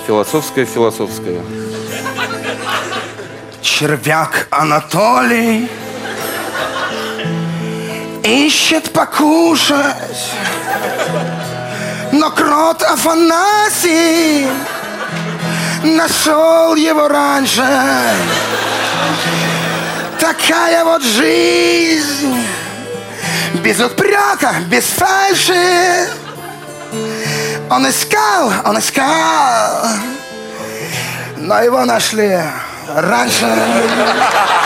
Философская. Червяк Анатолий ищет покушать, но крот Афанасий нашел его раньше. Такая вот жизнь, без упрека, без фальши. Он искал, но его нашли раньше.